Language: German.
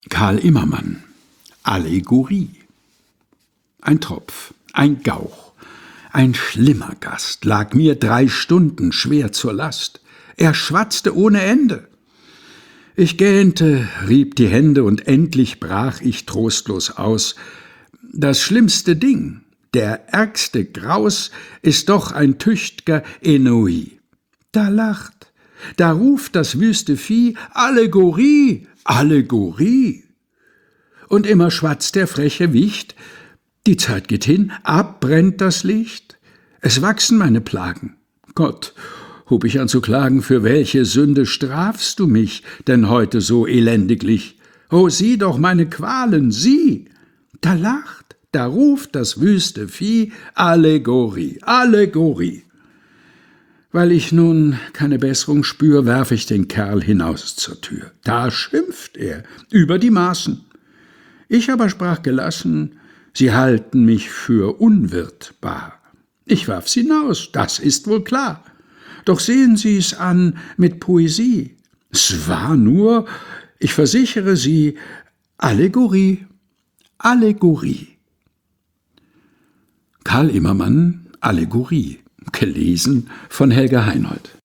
Karl Immermann. Allegorie. Ein Tropf, ein Gauch, ein schlimmer Gast lag mir 3 Stunden schwer zur Last. Er schwatzte ohne Ende. Ich gähnte, rieb die Hände und endlich brach ich trostlos aus. Das schlimmste Ding, der ärgste Graus, ist doch ein tücht'ger Enui. Da lacht, da ruft das wüste Vieh, Allegorie, Allegorie. Und immer schwatzt der freche Wicht, die Zeit geht hin, abbrennt das Licht. Es wachsen meine Plagen. Gott, hub ich an zu klagen, für welche Sünde strafst du mich denn heute so elendiglich? Oh, sieh doch meine Qualen, sieh! Da lacht, da ruft das wüste Vieh, Allegorie, Allegorie. Weil ich nun keine Besserung spür, werf ich den Kerl hinaus zur Tür. Da schimpft er über die Maßen. Ich aber sprach gelassen, sie halten mich für unwirtbar. Ich warf's hinaus, das ist wohl klar. Doch sehen Sie's an mit Poesie. Es war nur, ich versichere Sie, Allegorie, Allegorie. Karl Immermann, Allegorie, gelesen von Helga Heinold.